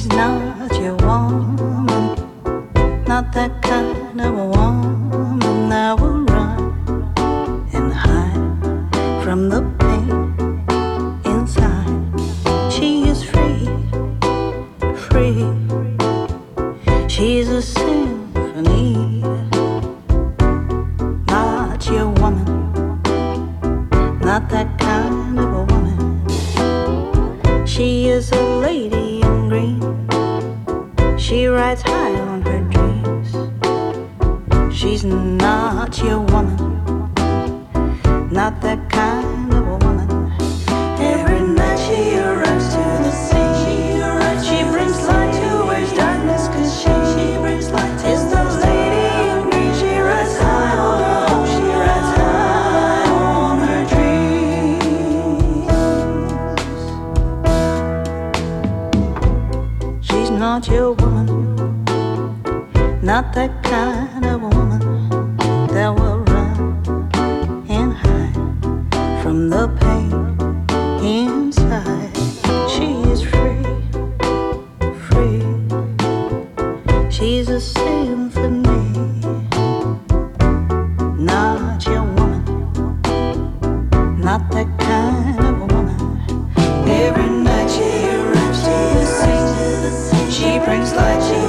not your woman, not that kind of a woman that will run and hide from the pain inside. She is free, free. She's a symphony, not your woman, not that kind of a woman. She is a lady in green. She rides high on her dreams. She's not your woman, not that kind of a woman. Every night she arrives to the sea. She brings light to where's darkness, 'cause she brings light to is the lady in green. She rides high on her hope. She rides high on her dreams. She's not your woman, not that kind of a woman that will run and hide from the pain inside. She is free, free. She's a symphony, not your woman, not that kind of a woman. Every night she arrives to the sea. She brings light to